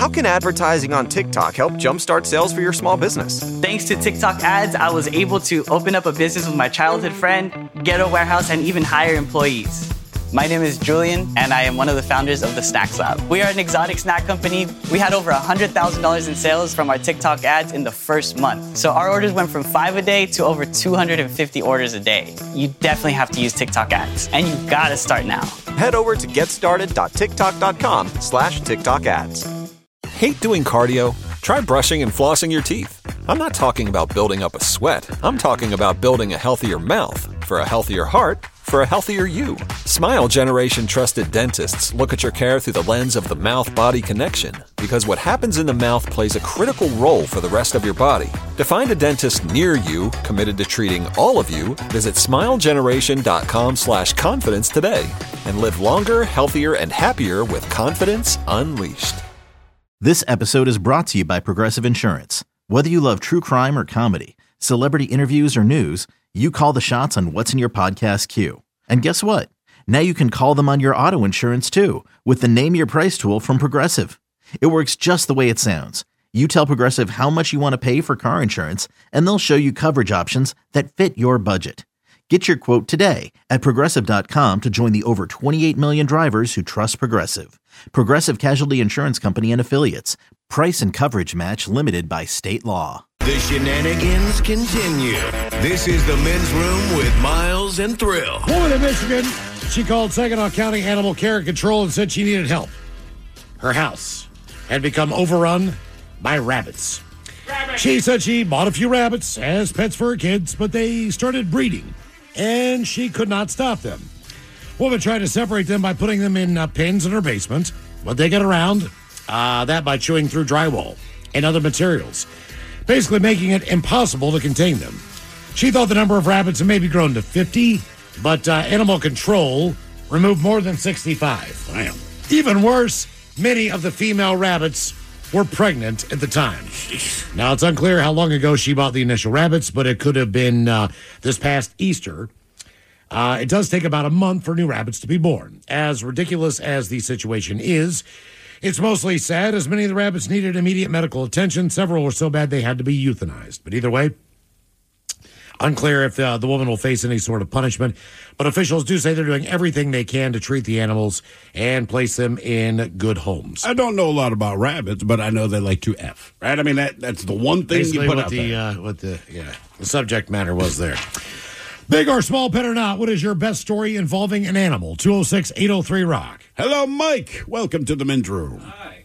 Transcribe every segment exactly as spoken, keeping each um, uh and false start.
How can advertising on TikTok help jumpstart sales for your small business? Thanks to TikTok ads, I was able to open up a business with my childhood friend, get a warehouse, and even hire employees. My name is Julian, and I am one of the founders of the Snacks Lab. We are an exotic snack company. We had over one hundred thousand dollars in sales from our TikTok ads in the first month. So our orders went from five a day to over two hundred fifty orders a day. You definitely have to use TikTok ads, and you gotta start now. Head over to getstarted.tiktok.com slash TikTok ads. Hate doing cardio? Try brushing and flossing your teeth. I'm not talking about building up a sweat. I'm talking about building a healthier mouth for a healthier heart for a healthier you. Smile Generation trusted dentists look at your care through the lens of the mouth-body connection, because what happens in the mouth plays a critical role for the rest of your body. To find a dentist near you committed to treating all of you, visit smilegeneration.com slash confidence today and live longer, healthier, and happier with confidence unleashed. This episode is brought to you by Progressive Insurance. Whether you love true crime or comedy, celebrity interviews or news, you call the shots on what's in your podcast queue. And guess what? Now you can call them on your auto insurance too with the Name Your Price tool from Progressive. It works just the way it sounds. You tell Progressive how much you want to pay for car insurance, and they'll show you coverage options that fit your budget. Get your quote today at Progressive dot com to join the over twenty-eight million drivers who trust Progressive. Progressive Casualty Insurance Company and Affiliates. Price and coverage match limited by state law. The shenanigans continue. This is the Men's Room with Miles and Thrill. Woman in Michigan, she called Saginaw County Animal Care and Control and said she needed help. Her house had become overrun by rabbits. Rabbit. She said she bought a few rabbits as pets for her kids, but they started breeding, and she could not stop them. Woman tried to separate them by putting them in uh, pens in her basement, but they get around uh, that by chewing through drywall and other materials, basically making it impossible to contain them. She thought the number of rabbits had maybe grown to fifty, but uh, Animal Control removed more than sixty-five. Wow. Even worse, many of the female rabbits were pregnant at the time. Now, it's unclear how long ago she bought the initial rabbits, but it could have been uh, this past Easter. Uh, it does take about a month for new rabbits to be born. As ridiculous as the situation is, it's mostly sad, as many of the rabbits needed immediate medical attention. Several were so bad they had to be euthanized. But either way, unclear if uh, the woman will face any sort of punishment. But officials do say they're doing everything they can to treat the animals and place them in good homes. I don't know a lot about rabbits, but I know they like to F, right? I mean, that that's the one thing Basically you put what out the, there. Uh, what the, yeah, the subject matter was there. Big or small pet or not, what is your best story involving an animal? two oh six, eight oh three, rock. Hello, Mike. Welcome to the Men's Room. Hi.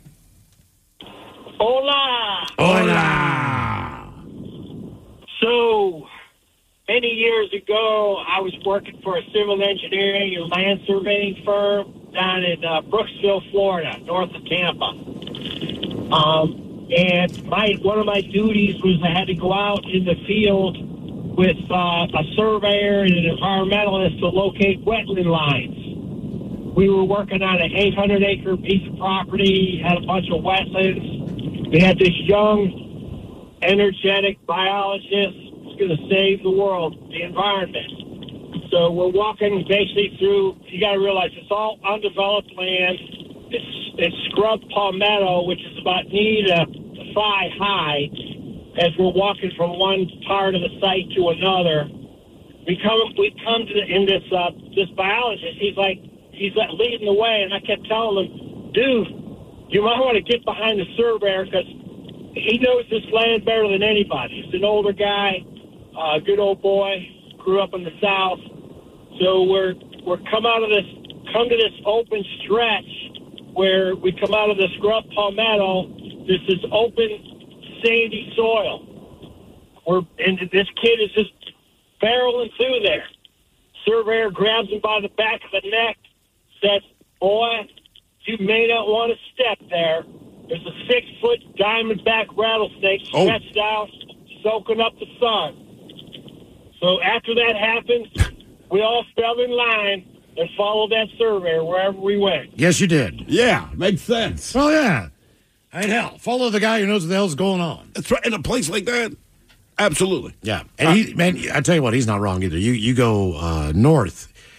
Hola. Hola. So, many years ago, I was working for a civil engineering and land surveying firm down in uh, Brooksville, Florida, north of Tampa. Um, and my one of my duties was I had to go out in the field with uh, a surveyor and an environmentalist to locate wetland lines. We were working on an eight hundred acre piece of property, had a bunch of wetlands. We had this young, energetic biologist who's going to save the world, the environment. So we're walking basically through, you got to realize it's all undeveloped land. It's, it's scrub palmetto, which is about knee to thigh high. As we're walking from one part of the site to another, we come we come to the, in this uh, this biologist. He's like he's like leading the way, and I kept telling him, "Dude, you might want to get behind the surveyor because he knows this land better than anybody." He's an older guy, uh, good old boy, grew up in the South. So we're we're come out of this come to this open stretch where we come out of the scrub palmetto. This is open, sandy soil. We're, and this kid is just barreling through there. Surveyor grabs him by the back of the neck, says, "Boy, you may not want to step there. There's a six-foot diamondback rattlesnake stretched oh. out, soaking up the sun." So after that happened, we all fell in line and followed that surveyor wherever we went. Yes, you did. Yeah, makes sense. Well, yeah. And hell, follow the guy who knows what the hell's going on. That's right. In a place like that, absolutely. Yeah. And he, man, I tell you what, he's not wrong either. You you go uh, north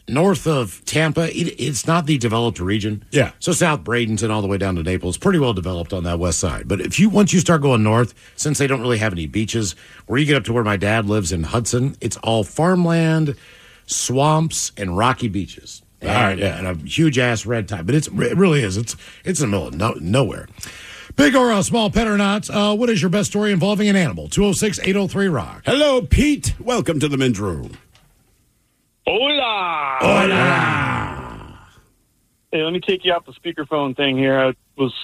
north of Tampa. It, it's not the developed region. Yeah. So South Bradenton all the way down to Naples, pretty well developed on that west side. But if you once you start going north, since they don't really have any beaches, where you get up to where my dad lives in Hudson, it's all farmland, swamps, and rocky beaches. And, all right, yeah. and a huge ass red tide. But it's it really is. It's it's in the middle of no, nowhere. Big or uh, small pet or not, uh, what is your best story involving an animal? two oh six, eight oh three, rock. Hello, Pete. Welcome to the men's room. Hola! Hola! Hey, let me take you off the speakerphone thing here. I was.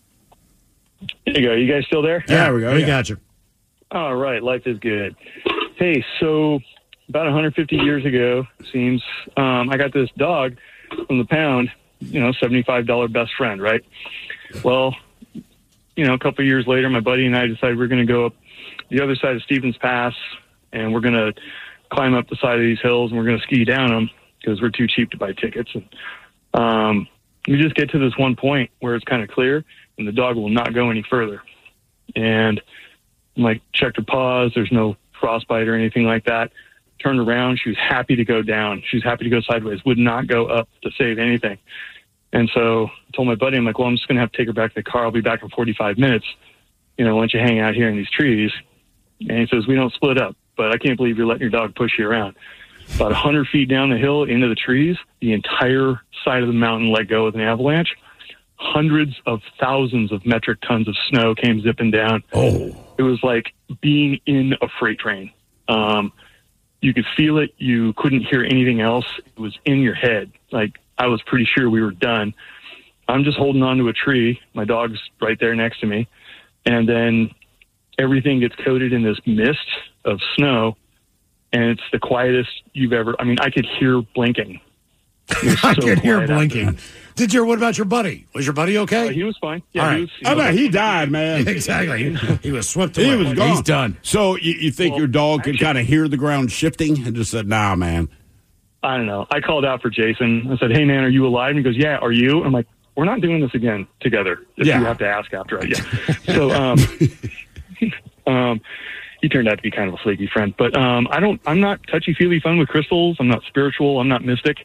There you go. You guys still there? Yeah, we go. We yeah. got you. All right. Life is good. Hey, so about one hundred fifty years ago, seems, um, I got this dog from the pound, you know, seventy-five dollars best friend, right? Well, you know, a couple of years later, my buddy and I decided we're going to go up the other side of Stevens Pass, and we're going to climb up the side of these hills, and we're going to ski down them because we're too cheap to buy tickets. And um, we just get to this one point where it's kind of clear, and the dog will not go any further. And I'm like, checked her paws. There's no frostbite or anything like that. Turned around. She was happy to go down. She was happy to go sideways. Would not go up to save anything. And so I told my buddy, I'm like, well, I'm just going to have to take her back to the car. I'll be back in forty-five minutes. You know, why don't you hang out here in these trees? And he says, we don't split up, but I can't believe you're letting your dog push you around. About one hundred feet down the hill into the trees, the entire side of the mountain let go with an avalanche. Hundreds of thousands of metric tons of snow came zipping down. Oh. It was like being in a freight train. Um, you could feel it. You couldn't hear anything else. It was in your head. Like, I was pretty sure we were done. I'm just holding on to a tree. My dog's right there next to me. And then everything gets coated in this mist of snow, and it's the quietest you've ever... I mean, I could hear blinking. I so could hear quiet blinking. Did your... What about your buddy? Was your buddy okay? Uh, he was fine. Yeah, All right. he was, he I was bet he died, man. Exactly. He, he was swept away. He was gone. He's done. So you, you think Well, your dog could actually- kind of hear the ground shifting and just said, nah, man. I don't know. I called out for Jason. I said, hey, man, are you alive? And he goes, yeah, are you? I'm like, we're not doing this again together. If Yeah. you have to ask after I... Yeah. So, um, um, he turned out to be kind of a flaky friend. But um, I don't, I'm not touchy-feely fun with crystals. I'm not spiritual. I'm not mystic.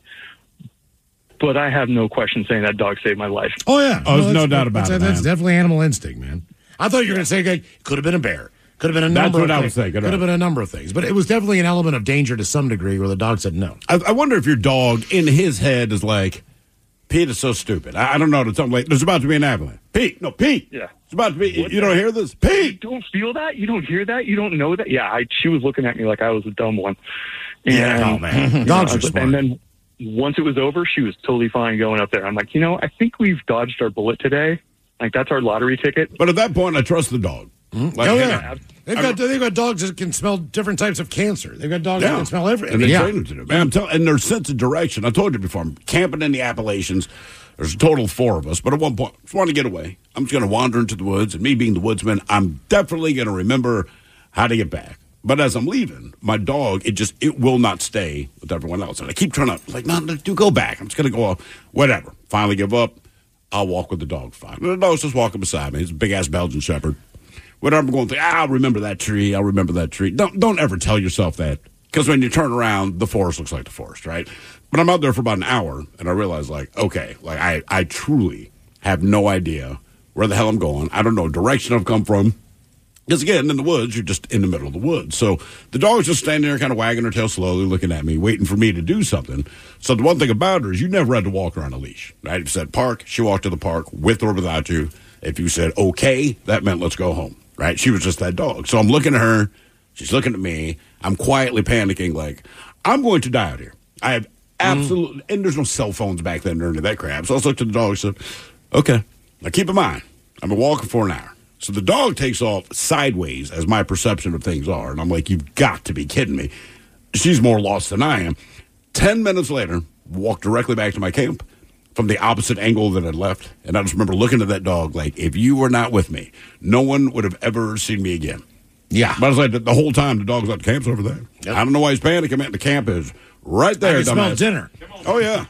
But I have no question saying that dog saved my life. Oh, yeah. Oh, there's no that's- doubt about that's, it, That's man. definitely animal instinct, man. I thought you were going to say, like, could have been a bear. Could have been a That's number what of I things. was thinking, Could right. have been a number of things. But it was definitely an element of danger to some degree where the dog said no. I, I wonder if your dog in his head is like, Pete is so stupid. I, I don't know. Something like, there's about to be an avalanche. Pete, no, Pete. Yeah. It's about to be. What you the- don't hear this? You Pete. don't feel that? You don't hear that? You don't know that? Yeah, I, she was looking at me like I was a dumb one. And, Yeah, oh, man. you know, Dogs I are was- smart. And then once it was over, she was totally fine going up there. I'm like, you know, I think we've dodged our bullet today. Like, that's our lottery ticket. But at that point, I trust the dog. Like, oh, hey, yeah. They've got, they've got dogs that can smell different types of cancer. They've got dogs that Yeah. can smell everything. And they yeah. train them to do. Man, I'm telling, and their sense of direction. I told you before, I'm camping in the Appalachians. There's a total of four of us, but at one point, just want to get away. I'm just going to wander into the woods, and me being the woodsman, I'm definitely going to remember how to get back. But as I'm leaving, my dog, it just, it will not stay with everyone else. And I keep trying to, like, no, no, do go back. I'm just going to go off, whatever. Finally give up. I'll walk with the dog fine. And the dog's just walking beside me. He's a big-ass Belgian Shepherd. Whatever I'm going through, ah, I'll remember that tree. I'll remember that tree. Don't don't ever tell yourself that. Because when you turn around, the forest looks like the forest, right? But I'm out there for about an hour, and I realize, like, okay, like, I, I truly have no idea where the hell I'm going. I don't know direction I've come from. Because, again, in the woods, you're just in the middle of the woods. So the dog's just standing there kind of wagging her tail slowly, looking at me, waiting for me to do something. So the one thing about her is you never had to walk her on a leash, right? If you said park, she walked to the park with or without you. If you said okay, that meant let's go home, right? She was just that dog. So I'm looking at her. She's looking at me. I'm quietly panicking like, I'm going to die out here. I have absolutely, and there's no cell phones back then or any of that crap. So I looked at the dog and said, okay. Now keep in mind, I've been walking for an hour. So the dog takes off sideways as my perception of things are. And I'm like, you've got to be kidding me. She's more lost than I am. Ten minutes later, walked directly back to my camp from the opposite angle that I'd left. And I just remember looking at that dog like, if you were not with me, no one would have ever seen me again. Yeah. But I was like, the, the whole time the dog's at the camp's over there. Yep. I don't know why he's panicking, man. The camp is right there. I can smell dumbass. dinner. Oh, yeah.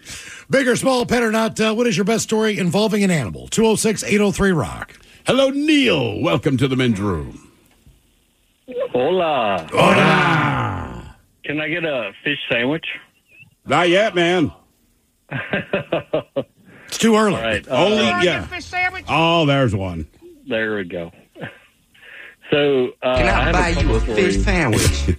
Big or small, pet or not, uh, what is your best story involving an animal? two oh six, eight oh three, rock. Hello, Neil. Welcome to the men's room. Hola. Hola. Can I get a fish sandwich? Not yet, man. It's too early. All right. Uh, Only, yeah. Oh, there's one. There we go. So, uh, Can I, I buy you a fish sandwich?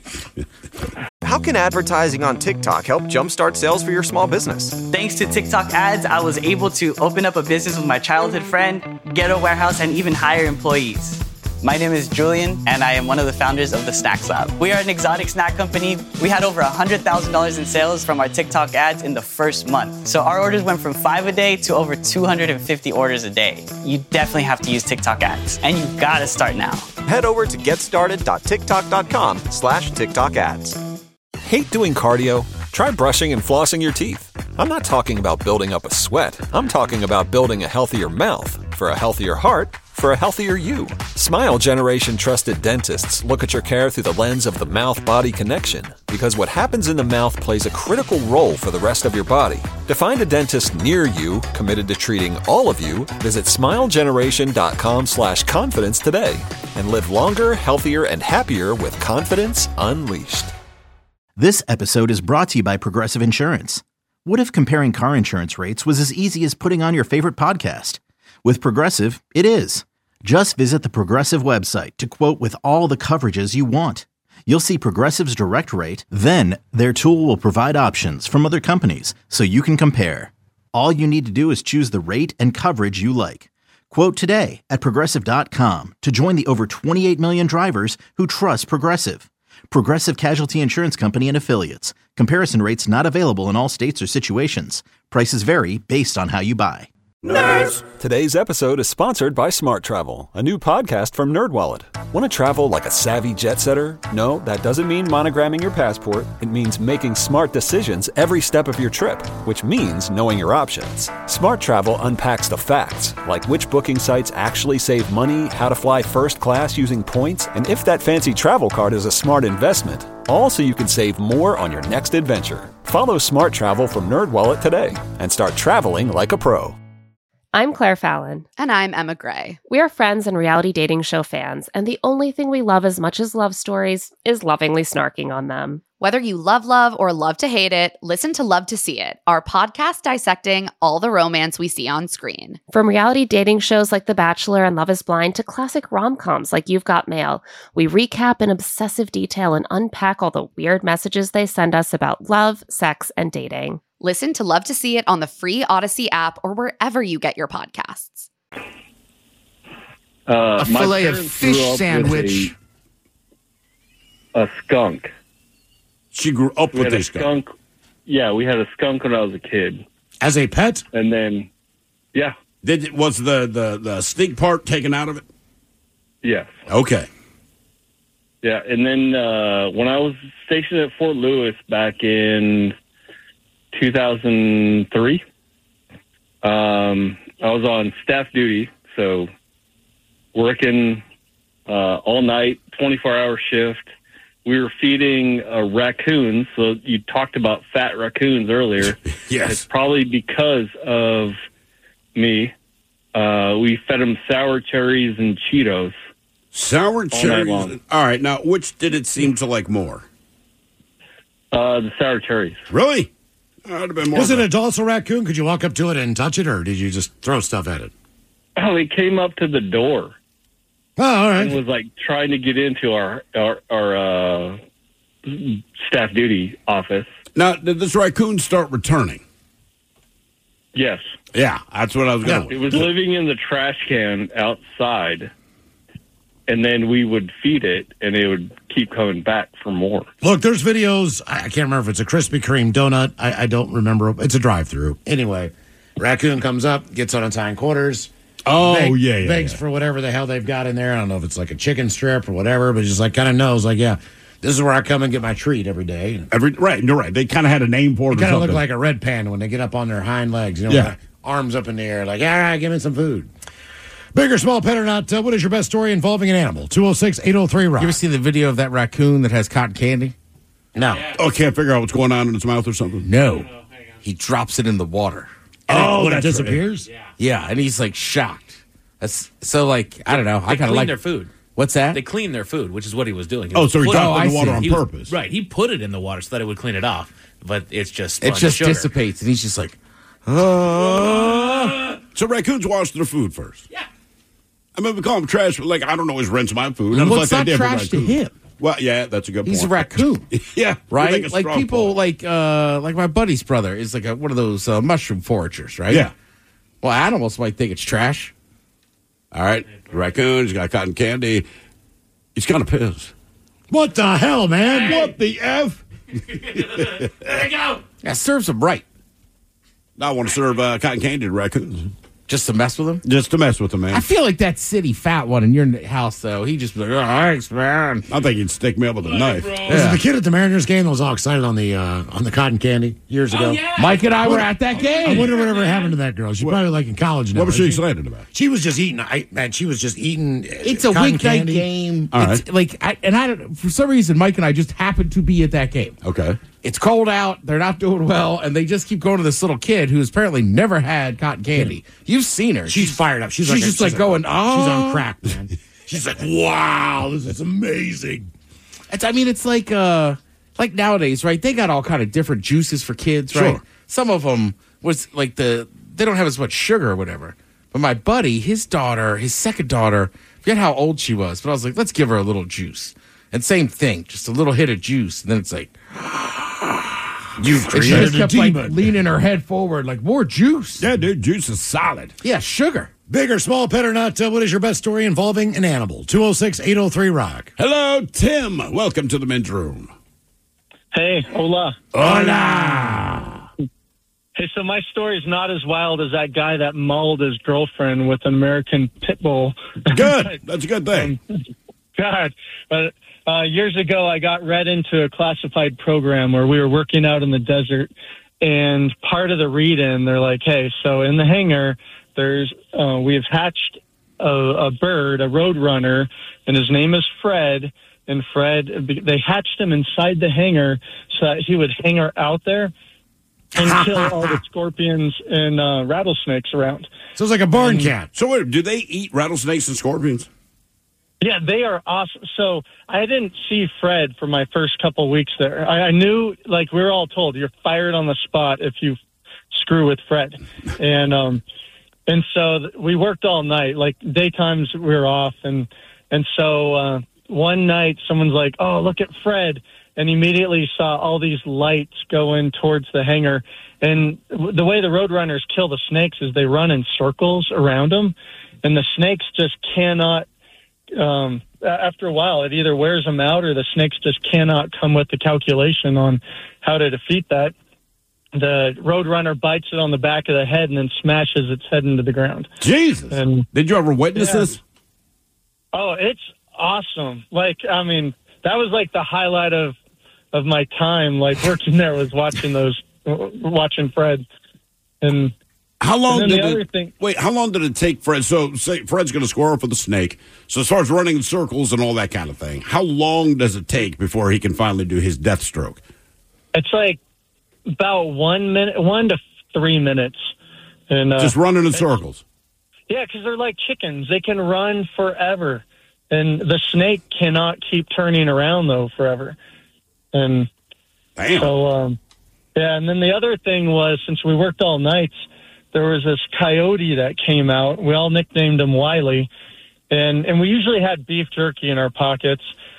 How can advertising on TikTok help jumpstart sales for your small business? Thanks to TikTok ads, I was able to open up a business with my childhood friend, get a warehouse, and even hire employees. My name is Julian, and I am one of the founders of the Snacks Lab. We are an exotic snack company. We had over one hundred thousand dollars in sales from our TikTok ads in the first month. So our orders went from five a day to over two hundred fifty orders a day. You definitely have to use TikTok ads, and you gotta start now. Head over to getstarted.tiktok.com slash TikTok ads. Hate doing cardio? Try brushing and flossing your teeth. I'm not talking about building up a sweat. I'm talking about building a healthier mouth. For a healthier heart, for a healthier you. Smile Generation trusted dentists look at your care through the lens of the mouth-body connection, because what happens in the mouth plays a critical role for the rest of your body. To find a dentist near you committed to treating all of you, visit smilegeneration.com slash confidence today and live longer, healthier, and happier with confidence unleashed. This episode is brought to you by Progressive Insurance. What if comparing car insurance rates was as easy as putting on your favorite podcast? With Progressive, it is. Just visit the Progressive website to quote with all the coverages you want. You'll see Progressive's direct rate, then their tool will provide options from other companies so you can compare. All you need to do is choose the rate and coverage you like. Quote today at Progressive dot com to join the over twenty-eight million drivers who trust Progressive. Progressive Casualty Insurance Company and Affiliates. Comparison rates not available in all states or situations. Prices vary based on how you buy. Nerds! Today's episode is sponsored by Smart Travel, a new podcast from NerdWallet. Want to travel like a savvy jet setter? No, that doesn't mean monogramming your passport. It means making smart decisions every step of your trip, which means knowing your options. Smart Travel unpacks the facts, like which booking sites actually save money, how to fly first class using points, and if that fancy travel card is a smart investment. All so you can save more on your next adventure. Follow Smart Travel from NerdWallet today and start traveling like a pro. I'm Claire Fallon. And I'm Emma Gray. We are friends and reality dating show fans, and the only thing we love as much as love stories is lovingly snarking on them. Whether you love love or love to hate it, listen to Love to See It, our podcast dissecting all the romance we see on screen. From reality dating shows like The Bachelor and Love is Blind to classic rom-coms like You've Got Mail, we recap in obsessive detail and unpack all the weird messages they send us about love, sex, and dating. Listen to Love to See It on the free Odyssey app or wherever you get your podcasts. Uh, a fillet of fish sandwich. A, a skunk. She grew up we with a a skunk. skunk. Yeah, we had a skunk when I was a kid. As a pet? And then, yeah. Did was the, the, the stink part taken out of it? Yes. Okay. Yeah, and then uh, when I was stationed at Fort Lewis back in two thousand three, um, I was on staff duty, so working uh, all night, twenty-four hour shift. We were feeding uh, raccoons, so you talked about fat raccoons earlier. Yes. It's probably because of me. Uh, we fed them sour cherries and Cheetos. Sour cherries? All, all right, now, which did it seem to like more? Uh, the sour cherries. Really? That would have been more. Was it a docile raccoon? Could you walk up to it and touch it, or did you just throw stuff at it? Oh, he came up to the door. Oh, all right. And was like trying to get into our our, our uh, staff duty office. Now, did this raccoon start returning? Yes. Yeah, that's what I was going to It was living in the trash can outside, and then we would feed it, and it would keep coming back for more. Look, there's videos. I I can't remember if it's a Krispy Kreme donut. I, I don't remember. It's a drive-through. Anyway, raccoon comes up, gets on its hind quarters. Oh, beg, yeah, yeah. Begs yeah. for whatever the hell they've got in there. I don't know if it's like a chicken strip or whatever, but just like kind of knows, like, yeah, this is where I come and get my treat every day. Every Right, you're right. They kind of had a name for it. They kind of look like a red panda when they get up on their hind legs, you know, Yeah. with their arms up in the air, like, all right, give me some food. Big or small, pet or not, uh, what is your best story involving an animal? two oh six, eight oh three, Rock. You ever see the video of that raccoon that has cotton candy? No. Oh, can't figure out what's going on in its mouth or something? No. He drops it in the water. And Oh, it, when it that's right. disappears? Yeah, and he's like shocked. That's, so, like, I don't know. I kind of like their food. What's that? They clean their food, which is what he was doing. He Oh, was so he putting- dropped it in the water I on see. He was- purpose. right. He put it in the water so that it would clean it off, but it's just It sponge just sugar. dissipates, and he's just like, oh. So raccoons wash their food first. Yeah. I mean, we call them trash, but like I don't always rinse my food. Well, It's it's like not they did for trash to raccoons. him. Well, yeah, that's a good He's a point. raccoon. Yeah, Right? you make a Like strong people point. like uh like my buddy's brother is like a, one of those uh, mushroom foragers, right? Yeah. Well, animals might think it's trash. All right, raccoon. He's got cotton candy. He's kind of pissed. What the hell, man? What the f? There you go. Yeah, serves him right. I want to serve uh, cotton candy to raccoons Just to mess with him. just to mess with them, I man. feel like that city fat one in your house, though. He just be like, oh, thanks, man. I think he'd stick me up with a knife. Was it the kid at the Mariners game that was all excited on the uh, on the cotton candy years ago? Oh, yeah. Mike and I were at that I game. wonder whatever happened to that girl. She's probably like in college now. What was she isn't excited about? She was just eating. I, man, she was just eating. uh, It's a cotton weeknight candy. game. All It's like, I, and I don't, for some reason, Mike and I just happened to be at that game. Okay. It's cold out. They're not doing well, and they just keep going to this little kid who's apparently never had cotton candy. You've seen her. She's fired up. She's, She's like just like going, She's "Oh." on crack, man. She's like, wow, this is amazing. It's, I mean, it's like uh, like nowadays, right? They got all kind of different juices for kids, right? Sure. Some of them was like the they don't have as much sugar or whatever. But my buddy, his daughter, his second daughter, I forget how old she was, but I was like, let's give her a little juice. And same thing, just a little hit of juice, and then it's like, You've and she created just a kept like demon. leaning her head forward, like more juice. Yeah, dude, juice is solid. Yeah, sugar. Big or small, pet or not, uh, what is your best story involving an animal? two oh six, eight oh three, rock. Hello, Tim. Welcome to the men's room. Hey, hola. Hola. Hey, so my story is not as wild as that guy that mauled his girlfriend with an American pit bull. Good. That's a good thing. God, but uh, years ago, I got read into a classified program where we were working out in the desert, and part of the read-in, they're like, "Hey, so in the hangar, there's uh, we've hatched a, a bird, a roadrunner, and his name is Fred." And Fred, they hatched him inside the hangar so that he would hang out there and kill all the scorpions and uh, rattlesnakes around. So it's like a barn cat. So, wait, do they eat rattlesnakes and scorpions? Yeah, they are awesome. So I didn't see Fred for my first couple weeks there. I, I knew, like we were all told, you're fired on the spot if you screw with Fred. And um, and so th- we worked all night. Like daytimes we were off, and and so uh, one night someone's like, "Oh, look at Fred," and immediately saw all these lights going towards the hangar. And w- the way the roadrunners kill the snakes is they run in circles around them, and the snakes just cannot. Um, after a while, it either wears them out or the snakes just cannot come with the calculation on how to defeat that. The roadrunner bites it on the back of the head and then smashes its head into the ground. Jesus. And did you ever witness yeah. this? Oh, it's awesome. Like, I mean, that was like the highlight of, of my time, like working there was watching those, watching Fred. And How long and then did the it, other thing, wait, how long did it take Fred? So, say Fred's going to score off with the snake. So, as far as running in circles and all that kind of thing, how long does it take before he can finally do his death stroke? it's like about one minute, one to three minutes. And uh, Just running in circles. Yeah, because they're like chickens. They can run forever. And the snake cannot keep turning around, though, forever. And Damn. so, um, yeah, and then the other thing was, since we worked all nights, there was this coyote that came out. We all nicknamed him Wiley. And and we usually had beef jerky in our pockets.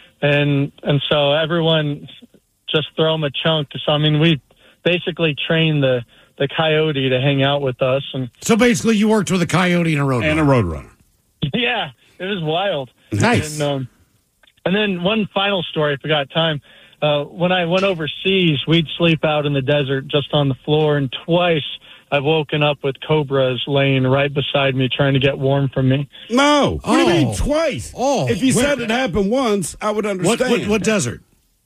And and so everyone just throw him a chunk. So, I mean, we basically trained the, the coyote to hang out with us. And So basically, you worked with a coyote and a roadrunner. And a roadrunner. yeah, it was wild. Nice. And, um, and then one final story, I forgot time. Uh, when I went overseas, we'd sleep out in the desert just on the floor, and twice I've woken up with cobras laying right beside me trying to get warm from me. No. What do you mean Oh. twice? Oh. If you Where- said it happened once, I would What, understand. what, what desert?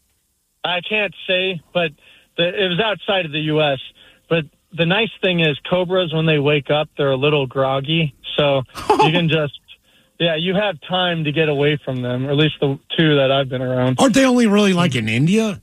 I can't say, but the, it was outside of the U S But the nice thing is cobras, when they wake up, they're a little groggy. So you can just, yeah, you have time to get away from them, or at least the two that I've been around. Aren't they only really like in India?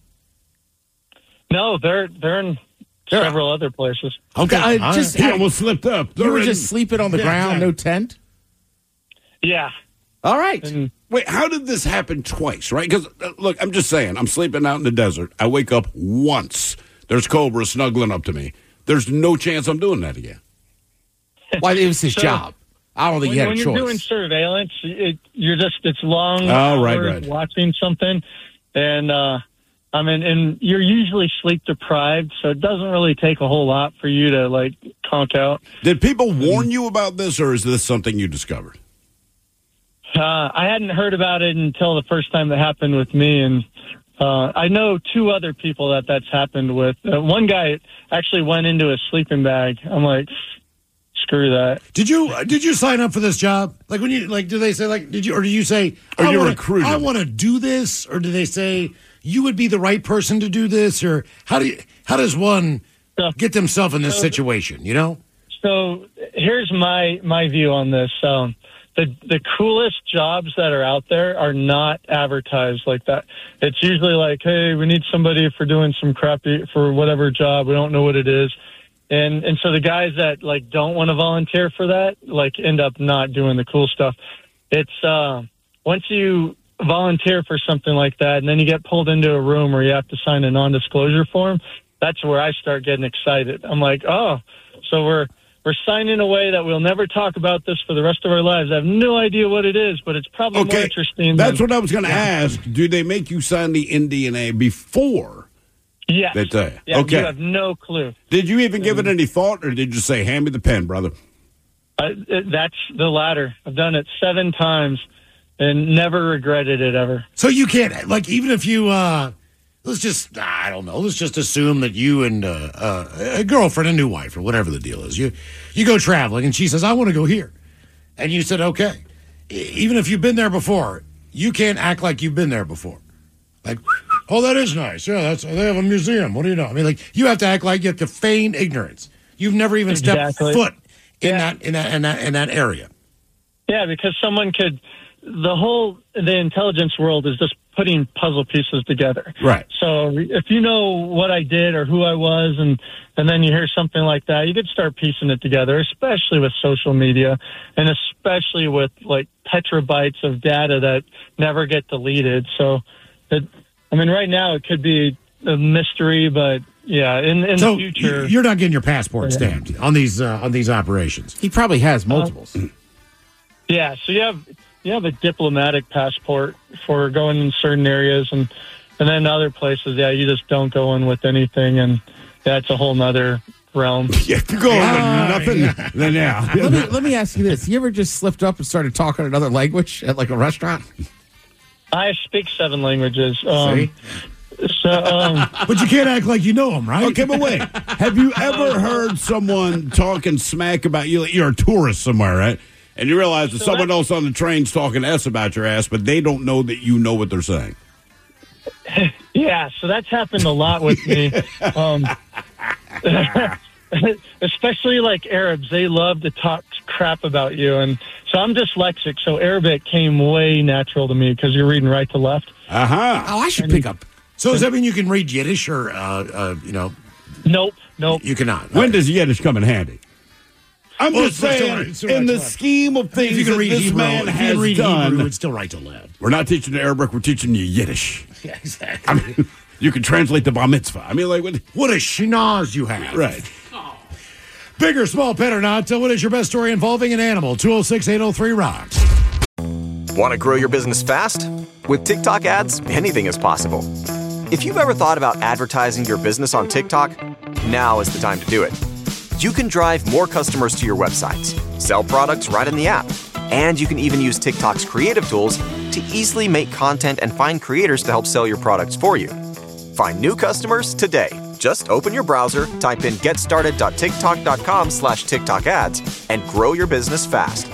No, they're they're in several other places. Okay. I all just- right. He almost slipped up. You They're were in- just sleeping on the Yeah, ground, yeah. no tent? Yeah. All right. And Wait, how did this happen twice, right? Because, uh, look, I'm just saying, I'm sleeping out in the desert. I wake up once. There's cobras snuggling up to me. There's no chance I'm doing that again. Well, it was his So, job. I don't think when, he had a when choice. you're doing surveillance, it, you're just it's long Oh, right, hours right. watching something, and uh, I mean, and you're usually sleep deprived, so it doesn't really take a whole lot for you to like conk out. Did people warn you about this, or is this something you discovered? Uh, I hadn't heard about it until the first time that happened with me, and uh, I know two other people that that's happened with. Uh, one guy actually went into a sleeping bag. I'm like, screw that. Did you uh, did you sign up for this job? Like when you like, do they say like did you or do you say Or I you wanna, recruited? I want to do this, or do they say you would be the right person to do this, or how do you how does one get themselves in this situation? You know. So here's my my view on this. Um, the the coolest jobs that are out there are not advertised like that. It's usually like, hey, we need somebody for doing some crappy for whatever job. We don't know what it is. And and so the guys that like don't want to volunteer for that like end up not doing the cool stuff. It's uh, once you volunteer for something like that, and then you get pulled into a room where you have to sign a non-disclosure form. That's where I start getting excited. I'm like, oh, so we're we're signing away that we'll never talk about this for the rest of our lives. I have no idea what it is, but it's probably more Okay, interesting. that's than, what I was going to Yeah. ask. Do they make you sign the N D A before Yes. they tell you? Yeah, Okay. you have no clue. Did you even give it any thought, or did you say, hand me the pen, brother? Uh, it, that's the latter. I've done it seven times and never regretted it ever. So you can't like even if you uh, let's just I don't know. Let's just assume that you and uh, uh, a girlfriend, a new wife, or whatever the deal is. You you go traveling, and she says, "I want to go here," and you said, "Okay." E- Even if you've been there before, you can't act like you've been there before. Like, oh, that is nice. Yeah, that's they have a museum. What do you know? I mean, like you have to act like you have to feign ignorance. You've never even Exactly. stepped foot in that in that in that in that area. Yeah, because someone could. The whole the intelligence world is just putting puzzle pieces together. Right. So if you know what I did or who I was, and and then you hear something like that, you could start piecing it together. Especially with social media, and especially with like petabytes of data that never get deleted. So, it, I mean, right now it could be a mystery, but yeah, in in So the future, you're not getting your passport stamped on these uh, on these operations. He probably has multiples. yeah. So you have. You have a diplomatic passport for going in certain areas, and and then other places, yeah, you just don't go in with anything, and that's a whole nother realm. Yeah, if you go in with nothing, then yeah. let, me, let me ask you this. You ever just slipped up and started talking another language at like a restaurant? I speak seven languages. Um, so, um, But you can't act like you know them, right? Okay, but wait. Have you ever heard someone talking smack about you? You're a tourist somewhere, right? And you realize that So someone that- else on the train's talking S about your ass, but they don't know that you know what they're saying. yeah, so that's happened a lot with me. Um, especially like Arabs, they love to talk crap about you, and so I'm dyslexic, so Arabic came way natural to me because you're reading right to left. Uh huh. Oh, I should pick up. So does that mean you can read Yiddish or, uh, uh, you know? Nope, nope. You cannot. When does Yiddish come in handy? I'm Well, just it's still saying, right, it's still in right the to left. scheme of If things you can that read this Hebrew, man if you has can read done, Hebrew, it's still right to left. we're not teaching you Arabic, we're teaching you Yiddish. Yeah, exactly. I mean, you can translate the bar mitzvah. I mean, like, what? What a schnoz you have. Right. Big or small, pet or not, what is your best story involving an animal? two oh six, eight oh three, rocks. Want to grow your business fast? With TikTok ads, anything is possible. If you've ever thought about advertising your business on TikTok, now is the time to do it. You can drive more customers to your websites, sell products right in the app, and you can even use TikTok's creative tools to easily make content and find creators to help sell your products for you. Find new customers today. Just open your browser, type in getstarted.tiktok.com slash TikTok ads, and grow your business fast.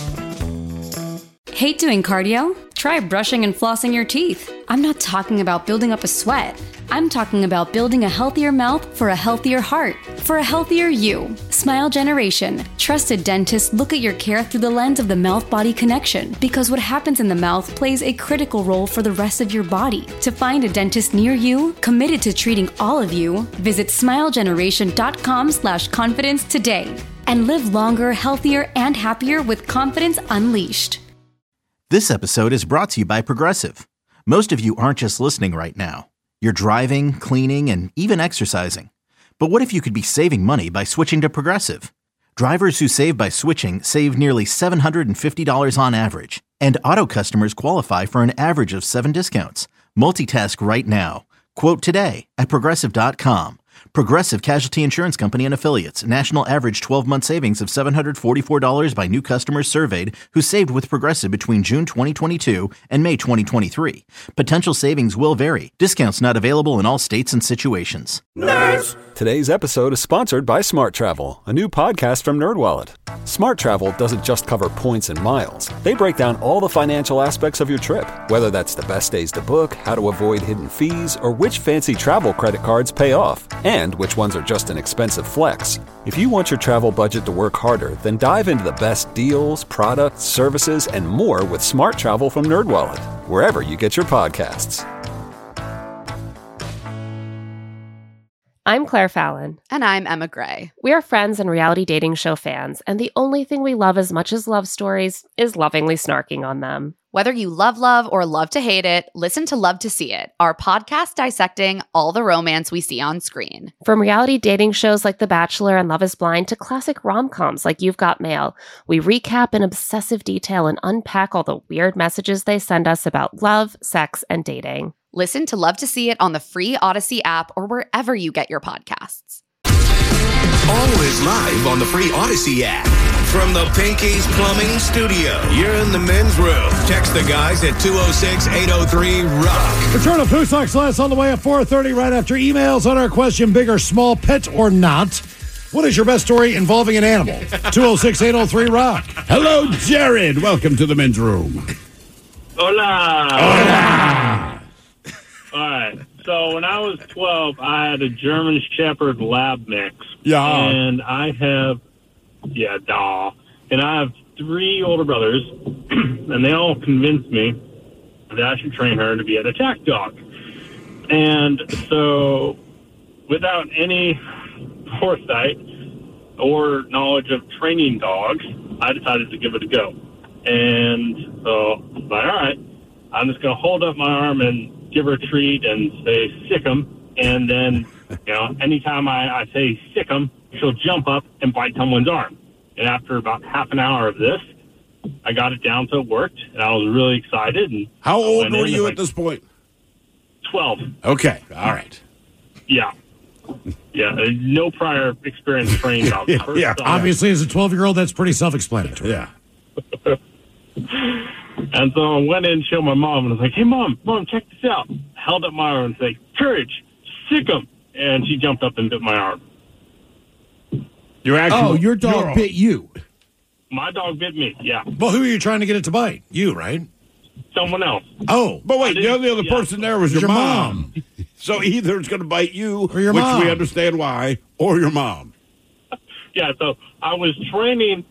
Hate doing cardio? Try brushing and flossing your teeth. I'm not talking about building up a sweat. I'm talking about building a healthier mouth for a healthier heart, for a healthier you. Smile Generation. Trusted dentists look at your care through the lens of the mouth-body connection, because what happens in the mouth plays a critical role for the rest of your body. To find a dentist near you, committed to treating all of you, visit smilegeneration.com slash confidence today and live longer, healthier, and happier with confidence unleashed. This episode is brought to you by Progressive. Most of you aren't just listening right now. You're driving, cleaning, and even exercising. But what if you could be saving money by switching to Progressive? Drivers who save by switching save nearly seven hundred fifty dollars on average. And auto customers qualify for an average of seven discounts. Multitask right now. Quote today at Progressive dot com. Progressive Casualty Insurance Company and Affiliates. National average twelve-month savings of seven hundred forty-four dollars by new customers surveyed who saved with Progressive between June twenty twenty-two and May twenty twenty-three. Potential savings will vary. Discounts not available in all states and situations. Nerds! Today's episode is sponsored by Smart Travel, a new podcast from NerdWallet. Smart Travel doesn't just cover points and miles. They break down all the financial aspects of your trip, whether that's the best days to book, how to avoid hidden fees, or which fancy travel credit cards pay off, and which ones are just an expensive flex. If you want your travel budget to work harder, then dive into the best deals, products, services, and more with Smart Travel from NerdWallet, wherever you get your podcasts. I'm Claire Fallon. And I'm Emma Gray. We are friends and reality dating show fans, and the only thing we love as much as love stories is lovingly snarking on them. Whether you love love or love to hate it, listen to Love to See It, our podcast dissecting all the romance we see on screen. From reality dating shows like The Bachelor and Love is Blind to classic rom-coms like You've Got Mail, we recap in obsessive detail and unpack all the weird messages they send us about love, sex, and dating. Listen to Love to See It on the free Odyssey app or wherever you get your podcasts. Always live on the free Odyssey app. From the Pinky's Plumbing Studio, you're in the men's room. Text the guys at two oh six, eight oh three, rock. Return of Who Sucks Less on the way at four thirty right after emails on our question, big or small, pet or not. What is your best story involving an animal? two oh six, eight oh three, rock. Hello, Jared. Welcome to the men's room. Hola. Hola. All right. So when I was twelve, I had a German Shepherd Lab mix. Yeah. And I have, yeah, da. And I have three older brothers, and they all convinced me that I should train her to be an attack dog. And so without any foresight or knowledge of training dogs, I decided to give it a go. And so I was like, all right, I'm just going to hold up my arm and give her a treat and say, sick 'em. And then, you know, anytime I, I say sick 'em, she'll jump up and bite someone's arm. And after about half an hour of this, I got it down so it worked, and I was really excited. And how old were you like, at this point? twelve. Okay, all right. Yeah. Yeah, no prior experience training dogs. yeah, yeah. Obviously, as a twelve-year-old, that's pretty self-explanatory. Yeah. And so I went in and showed my mom, and I was like, hey, Mom, Mom, check this out. Held up my arm and said, courage, sick 'em. And she jumped up and bit my arm. Your actual, oh, your dog your, bit you. My dog bit me, yeah. Well, who are you trying to get it to bite? You, right? Someone else. Oh. But wait, the only other yeah. person there was your, your mom. mom. So either it's going to bite you, or your which mom. we understand why, or your mom. Yeah, so I was training...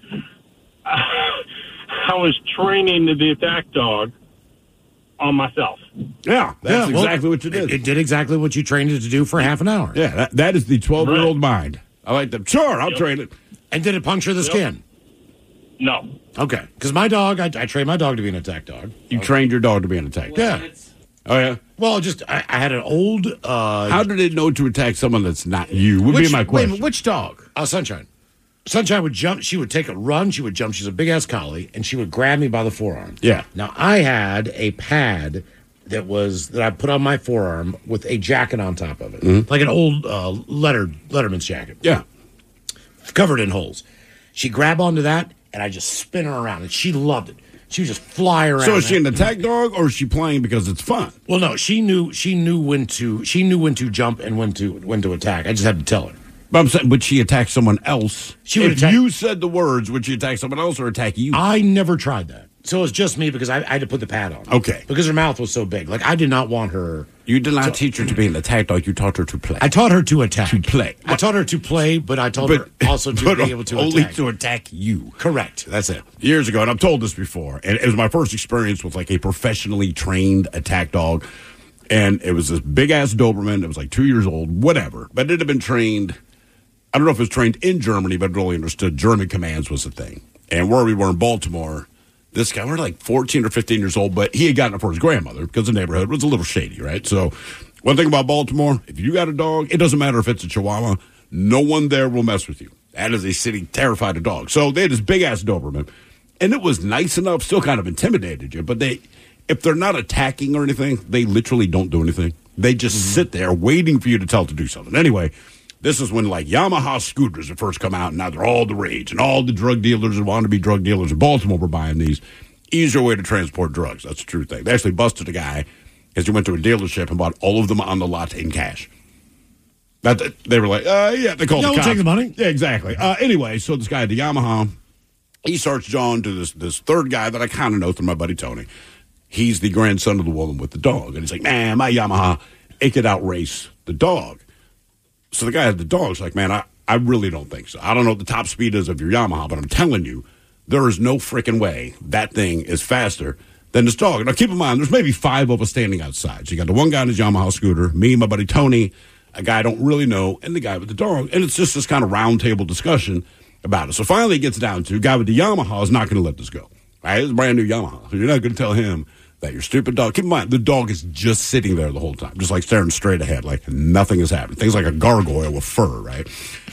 I was training the attack dog on myself. Yeah, that's yeah, well, exactly what you did. It, it did exactly what you trained it to do for half an hour. Yeah, that, that is the twelve-year-old right. mind. I like them. Sure, I'll yep. train it. And did it puncture the yep. skin? No. Okay, because my dog, I, I trained my dog to be an attack dog. You okay. trained your dog to be an attack dog? Yeah. Oh, yeah? Well, just, I, I had an old... Uh, How did it know to attack someone that's not you, would which, be my question. Wait, which dog? Oh, Sunshine. Sunshine would jump. She would take a run. She would jump. She's a big-ass collie, and she would grab me by the forearm. Yeah. Now, I had a pad that was that I put on my forearm with a jacket on top of it, mm-hmm. like an old uh, letter Letterman's jacket. Yeah. Covered in holes. She'd grab onto that, and I just spin her around, and she loved it. She would just fly around. So is she an attack dog, or is she playing because it's fun? Well, no. She knew. She knew when to. She knew when to jump and when to when to attack. I just had to tell her. But I'm saying, would she attack someone else? She would if attack- you said the words, would she attack someone else or attack you? I never tried that. So it was just me because I, I had to put the pad on. Okay. Because her mouth was so big. Like, I did not want her... You did not to, teach her to be an attack dog. You taught her to play. I taught her to attack. To play. I taught her to play, but I told but, her also to be able to only attack. to attack you. Correct. That's it. Years ago, and I've told this before, and it was my first experience with, like, a professionally trained attack dog. And it was this big-ass Doberman. It was, like, two years old, whatever. But it had been trained... I don't know if it was trained in Germany, but it really understood German commands was a thing. And where we were in Baltimore, this guy, we're like fourteen or fifteen years old, but he had gotten it for his grandmother because the neighborhood was a little shady, right? So one thing about Baltimore, if you got a dog, it doesn't matter if it's a Chihuahua, no one there will mess with you. That is a city terrified of dogs. So they had this big-ass Doberman, and it was nice enough, still kind of intimidated you, but they, if they're not attacking or anything, they literally don't do anything. They just mm-hmm. sit there waiting for you to tell it to do something. Anyway, this is when, like, Yamaha scooters had first come out, and now they're all the rage. And all the drug dealers that want to be drug dealers in Baltimore were buying these. Easier way to transport drugs. That's the true thing. They actually busted a guy because he went to a dealership and bought all of them on the lot in cash. That They were like, uh, yeah, they called yeah, the we'll cops. take the money. Yeah, exactly. Uh, anyway, so this guy at the Yamaha, he starts John to this, this third guy that I kind of know through my buddy Tony. He's the grandson of the woman with the dog. And he's like, man, my Yamaha, it could outrace the dog. So the guy had the dog's like, man, I, I really don't think so. I don't know what the top speed is of your Yamaha, but I'm telling you, there is no freaking way that thing is faster than this dog. Now, keep in mind, there's maybe five of us standing outside. So you got the one guy in his Yamaha scooter, me, my buddy Tony, a guy I don't really know, and the guy with the dog. And it's just this kind of round table discussion about it. So finally it gets down to, the guy with the Yamaha is not going to let this go. Right? It's a brand new Yamaha. So you're not going to tell him that your stupid dog, keep in mind, the dog is just sitting there the whole time, just like staring straight ahead, like nothing is happening. Things like a gargoyle with fur, right?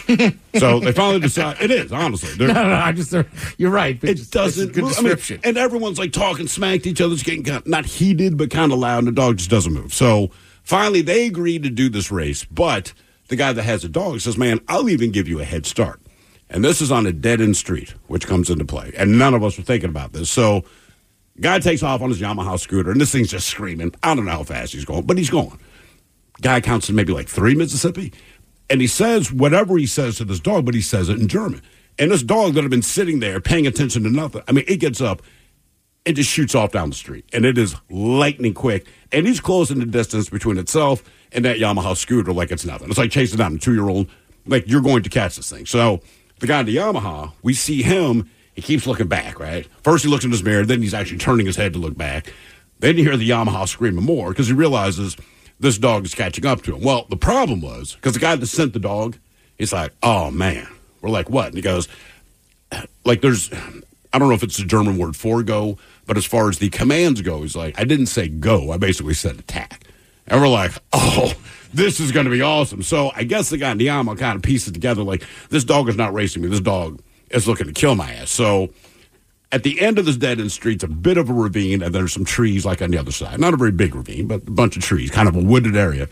So they finally decide, it is, honestly. No, no, I just, you're right. It just, doesn't, good move. description. I mean, and everyone's like talking smack to each other, it's getting kind of, not heated, but kind of loud, and the dog just doesn't move. So finally they agreed to do this race, but the guy that has the dog says, man, I'll even give you a head start. And this is on a dead-end street, which comes into play. And none of us were thinking about this. So guy takes off on his Yamaha scooter, and this thing's just screaming. I don't know how fast he's going, but he's going. Guy counts to maybe like three Mississippi, and he says whatever he says to this dog, but he says it in German. And this dog that had been sitting there paying attention to nothing, I mean, it gets up and just shoots off down the street, and it is lightning quick. And he's closing the distance between itself and that Yamaha scooter like it's nothing. It's like chasing down a two-year-old. Like, you're going to catch this thing. So the guy in the Yamaha, we see him. He keeps looking back, right? First he looks in his mirror, then he's actually turning his head to look back. Then you hear the Yamaha screaming more because he realizes this dog is catching up to him. Well, the problem was, because the guy that sent the dog, he's like, oh, man. We're like, what? And he goes, like, there's, I don't know if it's the German word for go, but as far as the commands go, he's like, I didn't say go. I basically said attack. And we're like, oh, this is going to be awesome. So I guess the guy in the Yamaha kind of pieced it together like, this dog is not racing me. This dog is looking to kill my ass. So at the end of this dead-end street, it's a bit of a ravine, and there's some trees like on the other side. Not a very big ravine, but a bunch of trees, kind of a wooded area.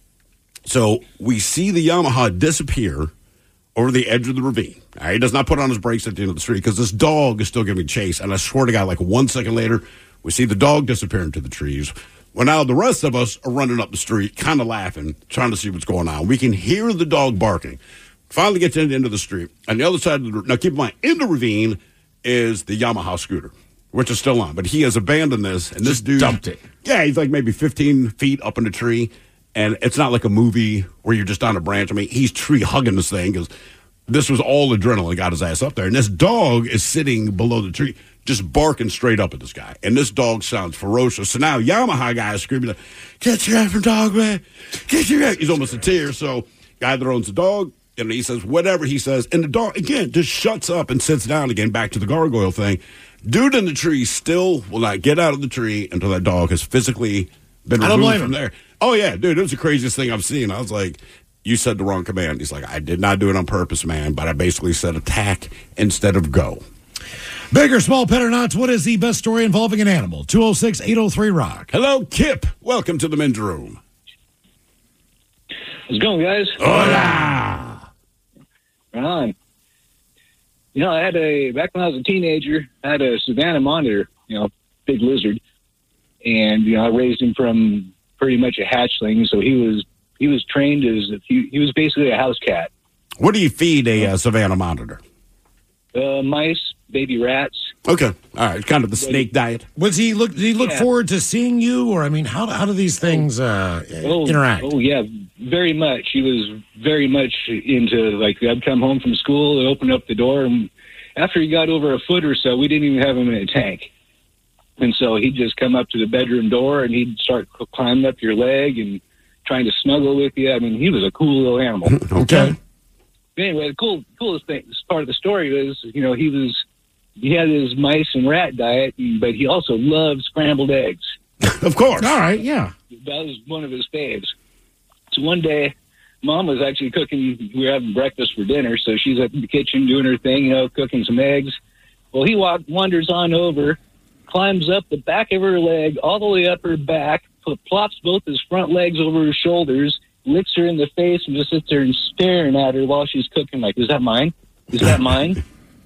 So we see the Yamaha disappear over the edge of the ravine. All right, he does not put on his brakes at the end of the street because this dog is still giving chase. And I swear to God, like one second later, we see the dog disappear into the trees. Well, now the rest of us are running up the street, kind of laughing, trying to see what's going on. We can hear the dog barking. Finally gets to the end of the street. On the other side of the, now keep in mind, in the ravine is the Yamaha scooter, which is still on. But he has abandoned this, and this Just dude dumped it. Yeah, he's like maybe fifteen feet up in the tree, and it's not like a movie where you're just on a branch. I mean, he's tree hugging this thing because this was all adrenaline got his ass up there. And this dog is sitting below the tree, just barking straight up at this guy. And this dog sounds ferocious. So now Yamaha guy is screaming, like, get your effing dog, man. Get your effing. He's almost in tears. So guy that owns the dog, and he says whatever he says. And the dog, again, just shuts up and sits down again, back to the gargoyle thing. Dude in the tree still will not get out of the tree until that dog has physically been I don't removed blame from him. there. Oh, yeah, dude, it was the craziest thing I've seen. I was like, you said the wrong command. He's like, I did not do it on purpose, man, but I basically said attack instead of go. Big or small, pet or not, what is the best story involving an animal? two oh six, eight oh three, rock. Hello, Kip. Welcome to the men's room. How's it going, guys? Hola. Right on. You know, I had a, back when I was a teenager, I had a Savannah monitor, you know, big lizard. And, you know, I raised him from pretty much a hatchling. So he was, he was trained as, a, he, he was basically a house cat. What do you feed a uh, Savannah monitor? Uh, mice, baby rats. Okay. All right. Kind of the snake diet. Was he look? Did he look Yeah. forward to seeing you, or I mean, how how do these things uh, Oh, interact? Oh, yeah, very much. He was very much into, like, I'd come home from school and open up the door, and after he got over a foot or so, we didn't even have him in a tank. And so he'd just come up to the bedroom door, and he'd start climbing up your leg and trying to snuggle with you. I mean, he was a cool little animal. Okay. Anyway, the cool, coolest thing, part of the story was, you know, he was he had his mice and rat diet, but he also loved scrambled eggs. Of course. All right, yeah. That was one of his faves. So one day, Mom was actually cooking. We were having breakfast for dinner, so she's up in the kitchen doing her thing, you know, cooking some eggs. Well, he walk, wanders on over, climbs up the back of her leg, all the way up her back, pl- plops both his front legs over her shoulders, licks her in the face, and just sits there and staring at her while she's cooking. Like, is that mine? Is that mine?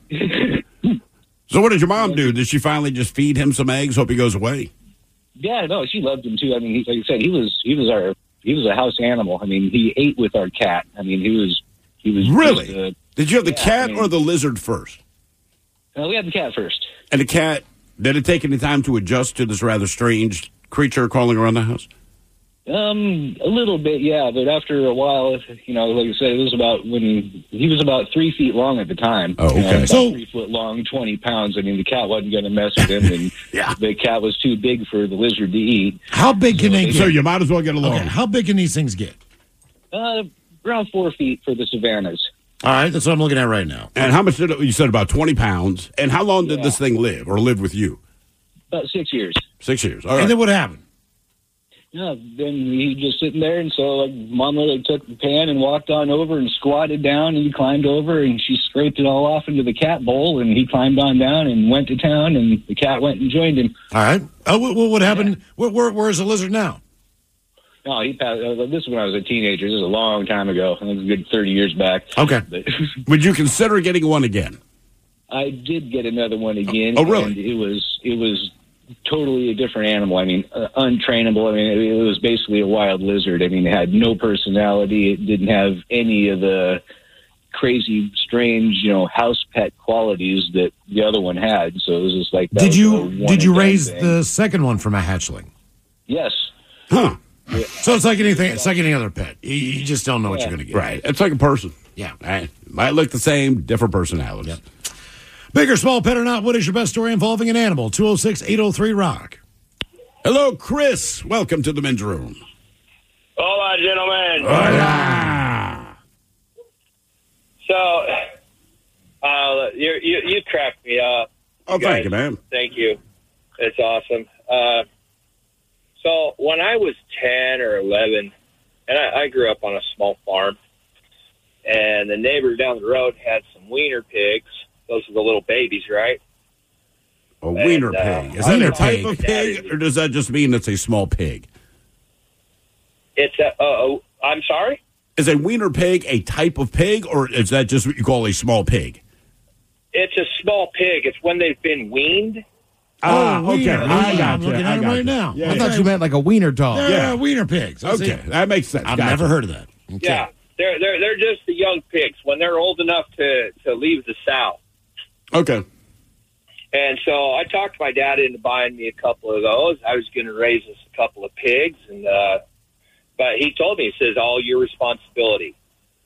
So what did your mom do? Did she finally just feed him some eggs? Hope he goes away. Yeah, no, she loved him too. I mean, he, like I said, he was he was our he was a house animal. I mean, he ate with our cat. I mean, he was he was Really? just, uh, Did you have the yeah, cat I mean- or the lizard first? uh, we had the cat first. And the cat, did it take any time to adjust to this rather strange creature crawling around the house? Um, a little bit, yeah. But after a while, you know, like I said, it was about when he, he was about three feet long at the time. Oh, okay. You know, about So- three foot long, twenty pounds. I mean, the cat wasn't going to mess with him, and Yeah. the cat was too big for the lizard to eat. How big can they get? So you might as well get along. Okay, how big can these things get? Uh, around four feet for the savannas. All right, that's what I'm looking at right now. And how much did it, you said about twenty pounds. And how long did Yeah. this thing live or live with you? About six years. Six years. All And right. then what happened? Yeah, then he just sitting there, and so like Mama like took the pan and walked on over and squatted down, and he climbed over and she scraped it all off into the cat bowl, and he climbed on down and went to town, and the cat went and joined him. All right. Oh, what, what happened? Where, where, where's the lizard now? No, he passed. Uh, this is when I was a teenager. This is a long time ago. I think it was a good thirty years back. Okay. But Would you consider getting one again? I did get another one again. Oh, really? And it was it was totally a different animal. I mean, uh, untrainable. I mean, it, it was basically a wild lizard. I mean, it had no personality. It didn't have any of the crazy, strange, you know, house pet qualities that the other one had. So it was just like that Did was you a one did you and done raise thing. the second one from a hatchling? Yes. Huh. So it's like anything. It's like any other pet. You, you just don't know what Yeah. you're going to get. Right. It's like a person. Yeah. Right. Might look the same, different personalities. Yep. Big or small pet or not, what is your best story involving an animal? two oh six, eight oh three, rock. Hello, Chris. Welcome to the men's room. Hola, gentlemen. Hola. So, uh, you, you you cracked me up. Oh, guys. thank you, man. Thank you. It's awesome. Uh, so when I was ten or eleven, and I, I grew up on a small farm, and the neighbor down the road had some wiener pigs. Those are the little babies, right? A wiener And, uh, pig. Is that a wiener type pig. of pig, or does that just mean it's a small pig? It's a. Uh, I'm sorry. Is a wiener pig a type of pig, or is that just what you call a small pig? It's a small pig. It's when they've been weaned. Ah, Oh, okay. wiener. I Yeah, got I'm you. looking I at him got right you. now. Yeah, I yeah. thought you meant like a wiener dog. Yeah, Yeah. wiener pigs. I see. Okay, that makes sense. I've Gotcha. never heard of that. Okay. Yeah, they're they're they're just the young pigs when they're old enough to to leave the sow. Okay. And so I talked my dad into buying me a couple of those. I was going to raise us a couple of pigs, and uh, but he told me, he says, all your responsibility.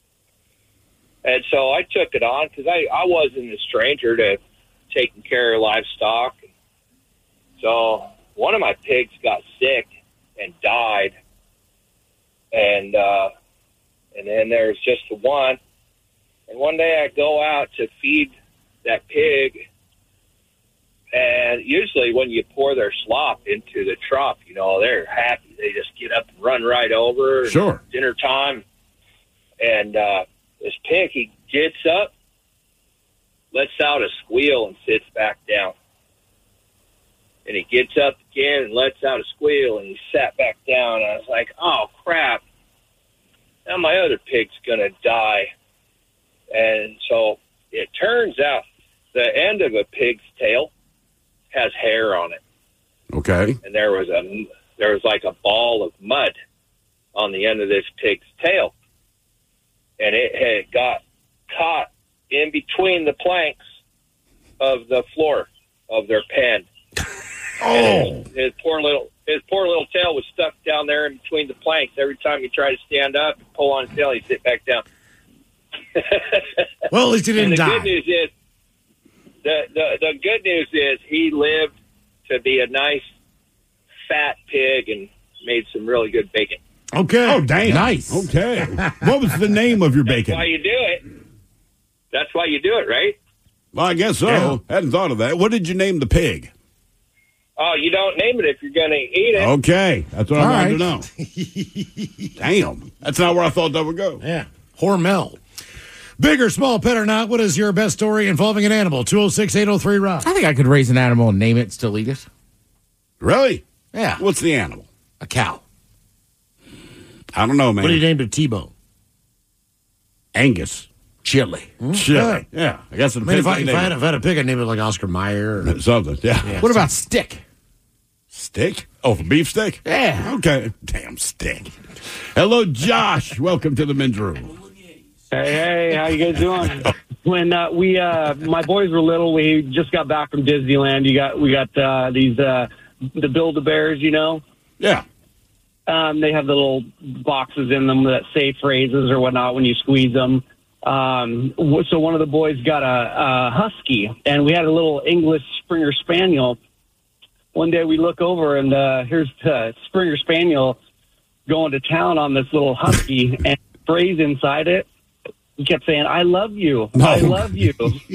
And so I took it on because I, I wasn't a stranger to taking care of livestock. So one of my pigs got sick and died. And uh, and then there's just the one. And one day I go out to feed that pig. And usually when you pour their slop into the trough, you know, they're happy. They just get up and run right over. And Sure. Dinner time. And uh, this pig, he gets up, lets out a squeal, and sits back down. And he gets up again and lets out a squeal, and he sat back down. And I was like, oh, crap. Now my other pig's going to die. And so it turns out the end of a pig's tail has hair on it. Okay. And there was a there was like a ball of mud on the end of this pig's tail. And it had got caught in between the planks of the floor of their pen. Oh. His, his poor little his poor little tail was stuck down there in between the planks. Every time he tried to stand up and pull on his tail, he'd sit back down. Well, at least he didn't and the die. good news is the, the the good news is he lived to be a nice fat pig and made some really good bacon. Okay. Oh, dang. Nice. Okay. What was the name of your That's bacon? why you do it. That's why you do it, right? Well, I guess so. Yeah. Hadn't thought of that. What did you name the pig? Oh, you don't name it if you're going to eat it. Okay, that's what I All wanted right. to know. Damn, that's not where I thought that would go. Yeah, Hormel. Big or small pet or not, what is your best story involving an animal? two oh six, eight oh three, Rock. I think I could raise an animal and name it and still eat it. Really? Yeah. What's the animal? A cow. I don't know, man. What do you name it, T-Bone? Angus. Chili. Chili. Yeah, I guess it I mean, depends if I, what you if, name I had, it. if I had a pig, I'd name it like Oscar Mayer. Or, Something, yeah. Yeah. What about stick? Stick? Oh, for beef stick? Yeah. Okay. Damn stick. Hello, Josh. Welcome to the men's room. Hey, hey, how you guys doing? When uh, we, uh, my boys were little, we just got back from Disneyland. You got, we got uh, these, uh, the Build-A-Bears, you know? Yeah. Um, they have the little boxes in them that say phrases or whatnot when you squeeze them. Um, w- so one of the boys got a, a husky, and we had a little English Springer Spaniel. One day we look over, and uh, here's the Springer Spaniel going to town on this little husky, and phrase inside it. He kept saying, "I love you. I love you."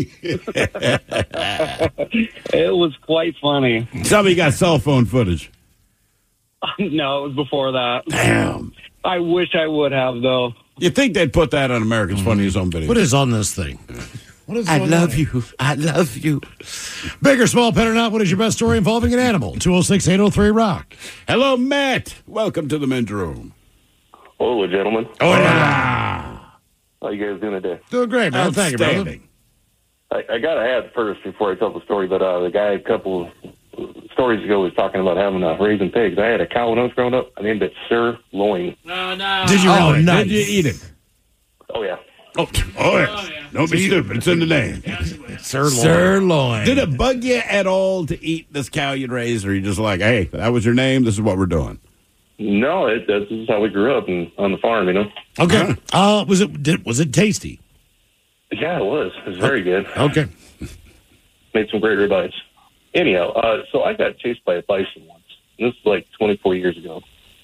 It was quite funny. Somebody got cell phone footage. No, it was before that. Damn. I wish I would have, though. You think they'd put that on America's Funniest Home Videos? what is on this thing? What is I going love on? you. I love you. Big or small pet or not, what is your best story involving an animal? two oh six, eight oh three, Rock. Hello, Matt. Welcome to the men's room. Hello, gentlemen. Hola. How you guys doing today? Doing great, man. Thank you, brother. Outstanding. I, I got to add first before I tell the story, but uh, the guy a couple stories ago was talking about having uh, raising pigs. I had a cow when I was growing up. I named it Sirloin. No, no. Did you Oh, really? nice. Did you eat it? Oh, yeah. Oh, oh, yeah. Don't be stupid. It's in the name. Sirloin. Sirloin. Did it bug you at all to eat this cow you'd raised, or are you just like, hey, that was your name, this is what we're doing? No, it, this is how we grew up and on the farm, you know? Okay. Uh, was it did, was it tasty? Yeah, it was. It was very good. Okay. Made some great ribeyes. Anyhow, uh, so I got chased by a bison once. This is like twenty-four years ago.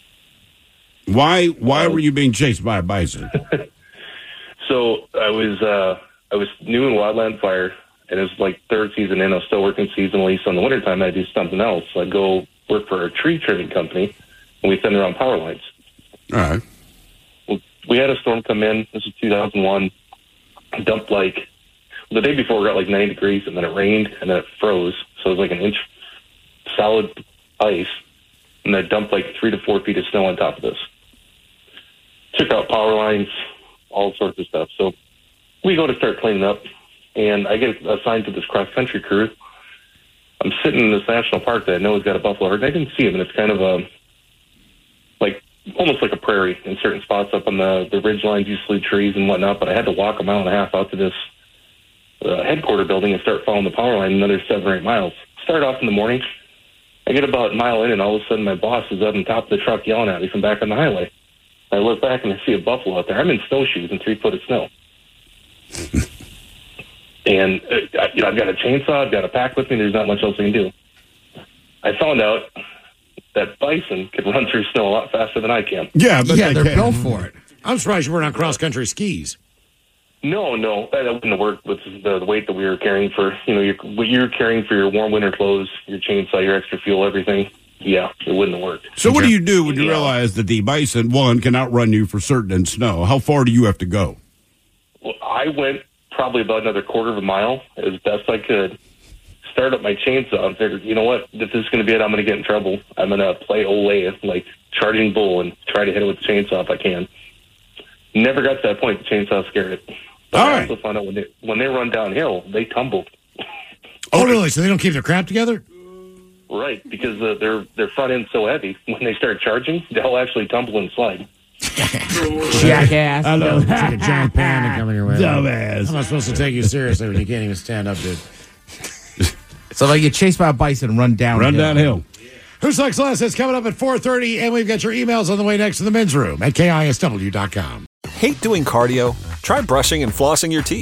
Why Why were you being chased by a bison? So I was uh, I was new in Wildland Fire, and it was like third season in. I was still working seasonally, so in the wintertime I'd do something else. So I'd go work for a tree trimming company, and we send around power lines. All right. We had a storm come in. This was two thousand one. Dumped like the day before, we got like ninety degrees, and then it rained, and then it froze. So it was like an inch solid ice, and then it dumped like three to four feet of snow on top of this. Took out power lines, all sorts of stuff. So we go to start cleaning up, and I get assigned to this cross-country crew. I'm sitting in this national park that I know has got a buffalo herd, and I didn't see him, and it's kind of a, like, almost like a prairie in certain spots up on the, the ridge lines, usually trees and whatnot, but I had to walk a mile and a half out to this uh, headquarter building and start following the power line another seven or eight miles. Start off in the morning. I get about a mile in, and all of a sudden my boss is up on top of the truck yelling at me from back on the highway. I look back and I see a buffalo out there. I'm in snowshoes and three foot of snow. And uh, you know, I've got a chainsaw, I've got a pack with me, there's not much else I can do. I found out that bison can run through snow a lot faster than I can. Yeah, but yeah, they they're can. built for it. I'm surprised you weren't on cross-country skis. No, no, that wouldn't have worked with the, the weight that we were carrying for, you know, your, what you're carrying for your warm winter clothes, your chainsaw, your extra fuel, everything. Yeah, it wouldn't have worked. So what do you do when you Yeah. realize that the bison, one, can outrun you for certain in snow? How far do you have to go? Well, I went probably about another quarter of a mile as best I could. Start up my chainsaw and figured, you know what, if this is going to be it, I'm going to get in trouble. I'm going to play Olay, like charging bull, and try to hit it with the chainsaw if I can. Never got to that point. The chainsaw scared it. But All I right. also found out when they, when they run downhill, they tumble. Oh, really? So they don't keep their crap together? Right, because uh, their their front end's so heavy, when they start charging, they'll actually tumble and slide. Jackass. I love it. It's like a giant panda coming your way. Dumbass. How am I supposed to take you seriously when you can't even stand up, dude? So like you chased by a bison, run downhill. Run downhill. Who Sucks Less is coming up at four thirty, and we've got your emails on the way next to the men's room at K I S W dot com. Hate doing cardio? Try brushing and flossing your teeth.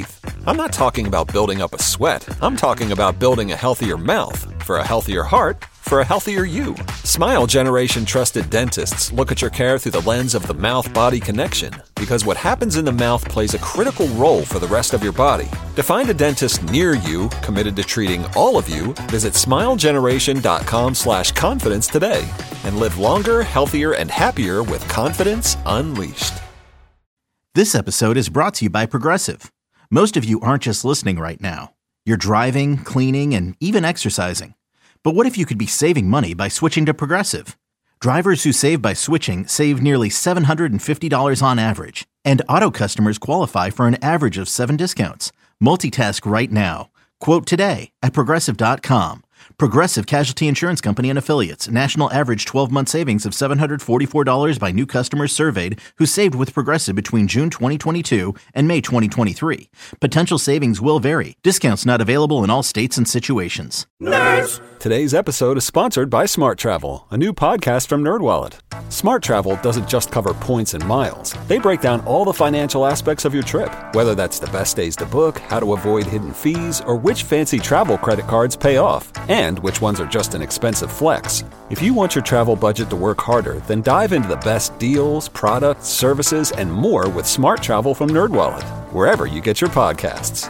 I'm not talking about building up a sweat. I'm talking about building a healthier mouth for a healthier heart for a healthier you. Smile Generation trusted dentists look at your care through the lens of the mouth-body connection, because what happens in the mouth plays a critical role for the rest of your body. To find a dentist near you committed to treating all of you, visit smilegeneration.com slash confidence today and live longer, healthier, and happier with confidence unleashed. This episode is brought to you by Progressive. Most of you aren't just listening right now. You're driving, cleaning, and even exercising. But what if you could be saving money by switching to Progressive? Drivers who save by switching save nearly seven hundred fifty dollars on average, and auto customers qualify for an average of seven discounts. Multitask right now. Quote today at Progressive dot com. Progressive Casualty Insurance Company and Affiliates. National average twelve-month savings of seven hundred forty-four dollars by new customers surveyed who saved with Progressive between June twenty twenty-two and May twenty twenty-three. Potential savings will vary. Discounts not available in all states and situations. Nerds! Today's episode is sponsored by Smart Travel, a new podcast from NerdWallet. Smart Travel doesn't just cover points and miles. They break down all the financial aspects of your trip, whether that's the best days to book, how to avoid hidden fees, or which fancy travel credit cards pay off, and which ones are just an expensive flex. If you want your travel budget to work harder, then dive into the best deals, products, services, and more with Smart Travel from NerdWallet, wherever you get your podcasts.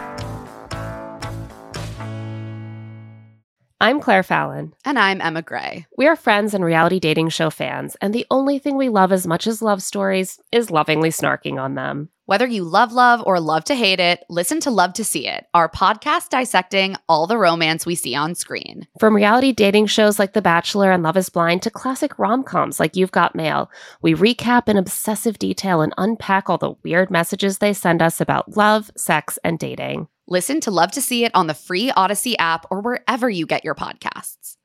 I'm Claire Fallon. And I'm Emma Gray. We are friends and reality dating show fans, and the only thing we love as much as love stories is lovingly snarking on them. Whether you love love or love to hate it, listen to Love to See It, our podcast dissecting all the romance we see on screen. From reality dating shows like The Bachelor and Love is Blind to classic rom-coms like You've Got Mail, we recap in obsessive detail and unpack all the weird messages they send us about love, sex, and dating. Listen to Love to See It on the free Odyssey app or wherever you get your podcasts.